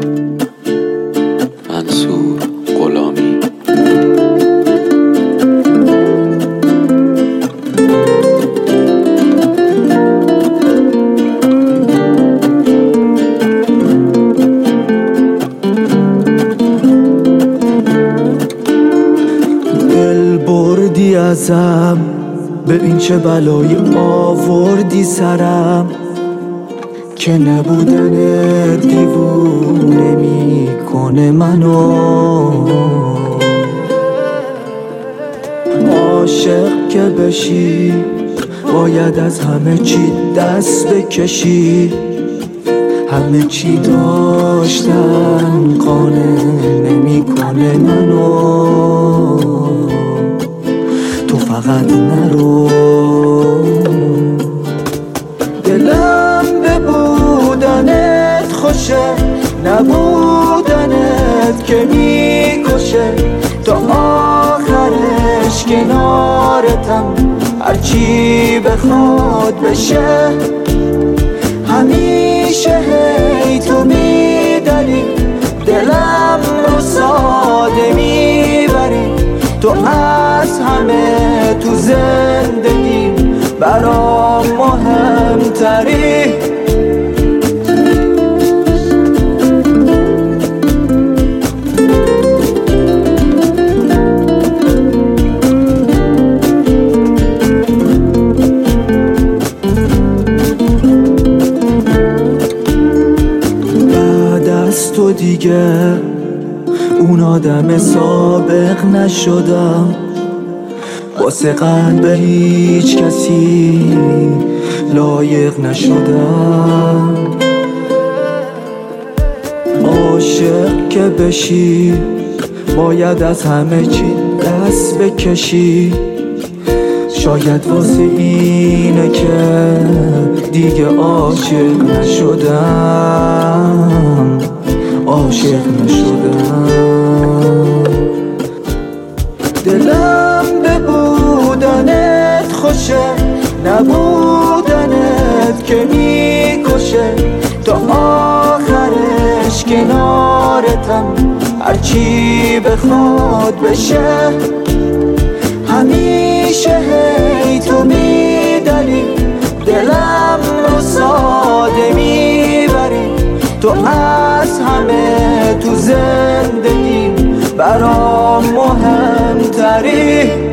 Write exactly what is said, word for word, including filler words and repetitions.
منصور غلامی. دل بردی ازم، ببین چه بلایی آوردی سرم، که نبودن دیوونه میکنه منو. عاشق که بشی باید از همه چی دست بکشی، همه چی داشتن قانع نمیکنه منو. تو فقط نرو، دلم به بودنت خوشه، نبودنت که میکشه. تا آخرش کنارتم، هرچی بخواد بشه. همیشه هی تو میداری، دلم رو ساده میبری. تو از همه تو زندگیم برام مهمتری. بعد از تو دیگه اون آدم سابق نشدم، واسه قلب هیچ کسی لایق نشدم. عاشق که بشی باید از همه چی دست بکشی. شاید واسه اینه که دیگه عاشق نشدم، عاشق نشدم. دلم به بودنت خوشه، نبودنت که میکشه. تا آخرش کنارتم، هرچی بخواد بشه. همیشه هی تو میداری، دلم رو ساده میبری. تو از همه تو زندگیم برام مهمتری.